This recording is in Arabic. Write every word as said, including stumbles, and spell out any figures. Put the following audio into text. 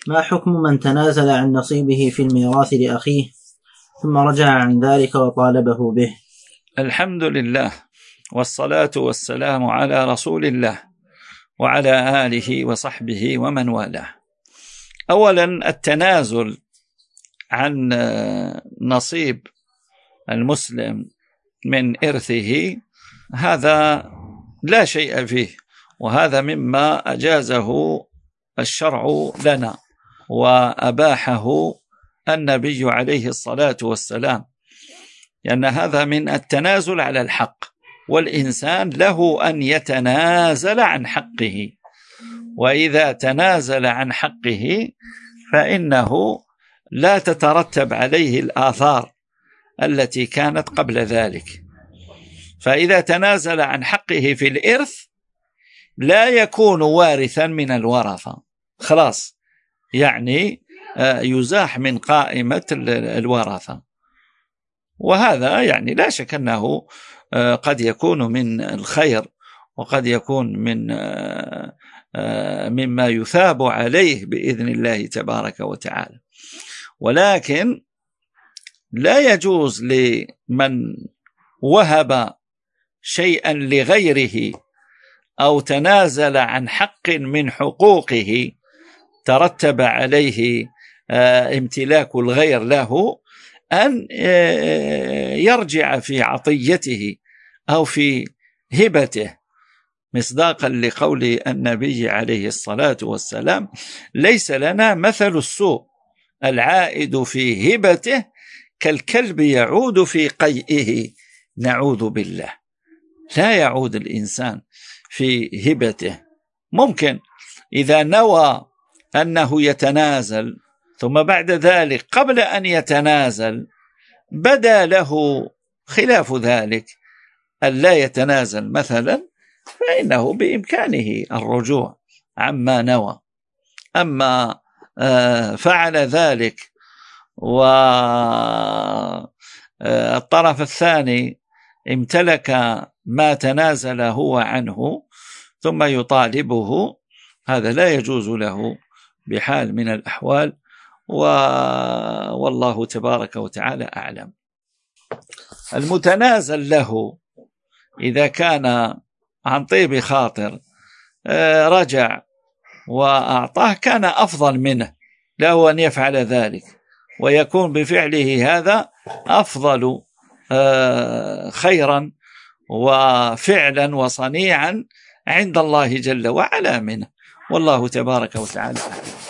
ما حكم من تنازل عن نصيبه في الميراث لأخيه ثم رجع عن ذلك وطالبه به؟ الحمد لله والصلاة والسلام على رسول الله وعلى آله وصحبه ومن والاه. أولا، التنازل عن نصيب المسلم من إرثه هذا لا شيء فيه، وهذا مما أجازه الشرع لنا وأباحه النبي عليه الصلاة والسلام، لأن هذا من التنازل على الحق، والإنسان له أن يتنازل عن حقه، وإذا تنازل عن حقه فإنه لا تترتب عليه الآثار التي كانت قبل ذلك. فإذا تنازل عن حقه في الإرث لا يكون وارثا من الورثة، خلاص، يعني يزاح من قائمة الورثة، وهذا يعني لا شك أنه قد يكون من الخير، وقد يكون من مما يثاب عليه بإذن الله تبارك وتعالى. ولكن لا يجوز لمن وهب شيئا لغيره أو تنازل عن حق من حقوقه ترتب عليه امتلاك الغير له أن يرجع في عطيته أو في هبته، مصداقا لقول النبي عليه الصلاة والسلام: ليس لنا مثل السوء، العائد في هبته كالكلب يعود في قيئه، نعوذ بالله. لا يعود الإنسان في هبته. ممكن إذا نوى أنه يتنازل ثم بعد ذلك قبل أن يتنازل بدا له خلاف ذلك أن لا يتنازل مثلا، فإنه بإمكانه الرجوع عما نوى. أما فعل ذلك والطرف الثاني امتلك ما تنازل هو عنه ثم يطالبه، هذا لا يجوز له بحال من الأحوال، والله تبارك وتعالى أعلم. المتنازل له إذا كان عن طيب خاطر رجع وأعطاه كان أفضل منه، له أن يفعل ذلك، ويكون بفعله هذا أفضل خيرا وفعلا وصنيعا عند الله جل وعلا منه، والله تبارك وتعالى أعلم.